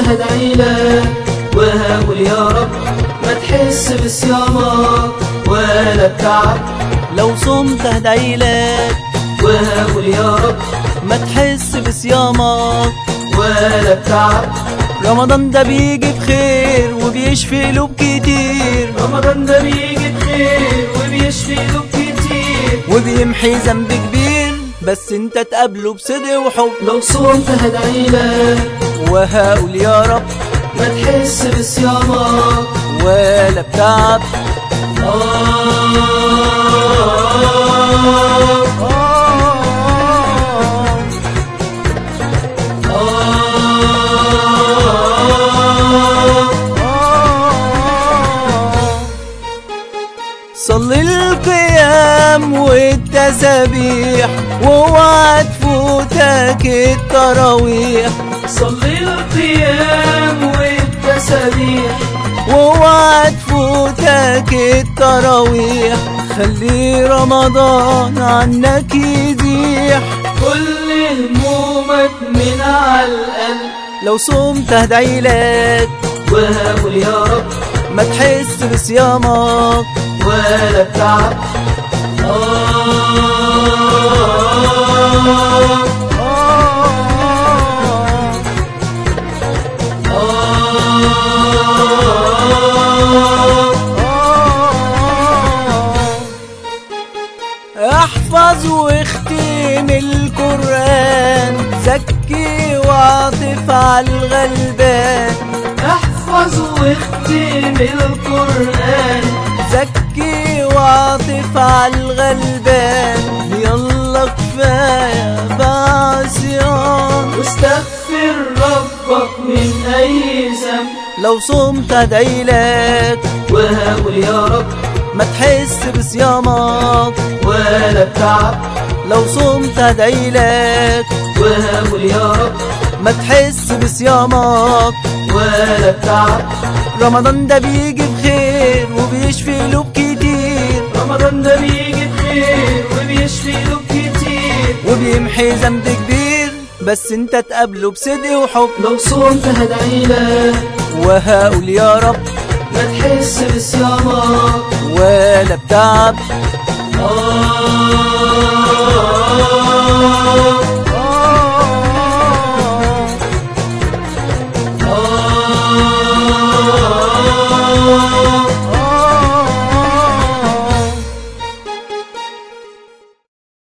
هدعيلك وهقول يا رب ما تحس بصيامك ولا بتعب. لو صمت هدعيلك وهقول يا رب ما تحس بصيامك ولا بتعب. رمضان ده بيجي بخير وبيشفي قلوب كتير. رمضان ده بيجي بخير وبيشفي قلوب كتير وبيمحي ذنب كبير بس انت تقابله بصدق وحب. لو صمت هدعيلك وهقول يا رب ما تحس بصيامك ولا بتعب. صلي القيام والتسابيح واوعى تفوتك التراويح. صلي القيام والتسابيح واوعى تفوتك التراويح. خلي رمضان عنك يزيح كل همومك من على القلب. لو صمت هدعيلك وهقول يا رب ما تحس بصيامك ولا بتعب. احفظ واختم القرآن زكي واعطف على الغلبان. احفظ واختم القرآن زكي واعطف على الغلبان. يلا كفاية بقى صيام واستغفر ربك من اي ذنب. لو صمت هدعيلك وهقول يا رب ما تحس بصيامك ولا بتعب. لو صمت هدعيلك وهقول يا رب ما تحس بصيامك ولا بتعب. رمضان ده بيجي بخير وبيشفي قلوب كتير. رمضان ده بيجي بخير وبيشفي قلوب كتير وبيمحي ذنب كبير بس انت تقابله بصدق وحب. لو صمت هدعيلك وهقول يا رب ما تحس بصيامك ولا بتعب.